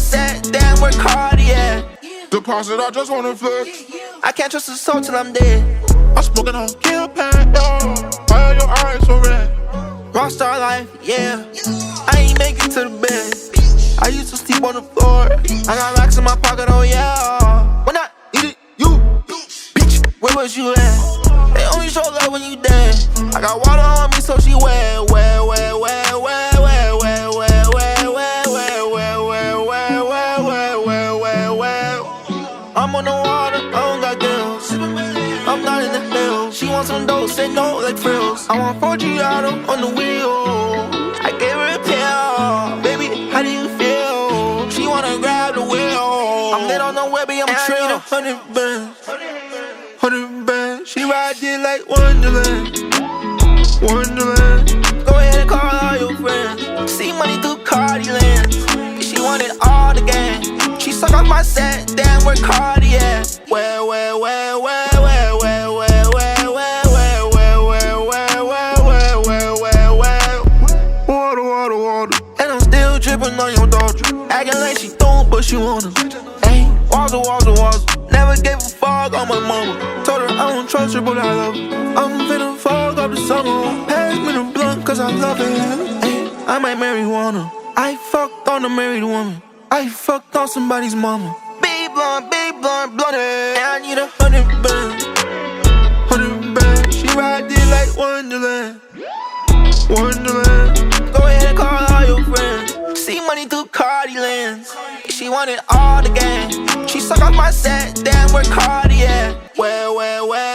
set, damn, work hard, yeah. Deposit, I just wanna flex. I can't trust a soul till I'm dead. I'm smoking on kill pan, yo. Why are your eyes so red? Rockstar life, yeah. I ain't make it to the bed. I used to sleep on the floor. I got racks in my pocket, oh yeah. When I needed you, bitch, where was you at? They only show love when you dead. I got water on me, so she wet, wet, wet, wet, wet, wet, wet, wet, wet, wet, wet, wet, wet, wet, wet, wet, wet, wet. I'm on the water, I don't got gills. I'm not in the hills. She wants some dope, say no like frills. I want 4G auto on the wheel. I gave her a pill. Baby, how do you feel? She wanna grab the wheel. I'm lit on the webby, I'm trill. 100 bands, 100 bands. She ride it like Wonderland, Wonderland. Go ahead and call all your friends. See money through Cardi lens. She want it all again. She suck off my set, damn, work hard, yeah. Well, well, well, well, well, well, well, well, well, well, well, well, well, well, well, well. Water, water, water. And I'm still dripping on your daughter. Acting like she don't, but she wanna. Ayy, wazzle, wazzle, wazzle. Never gave a fuck on my mama. Told her I don't trust her, but I love her. I'm finna fuck up the summer. Pass me the blunt, cause I love it. Ayy, I might marijuana. I fucked on a married woman. I fucked on somebody's mama. Big blunt, blunt it. And I need 100 bands, 100 bands. She ride it like Wonderland, Wonderland. Go ahead and call all your friends. See money through Cardi lens. She want it all again. She suck off my set, damn, work hard, yeah. Well, well, well.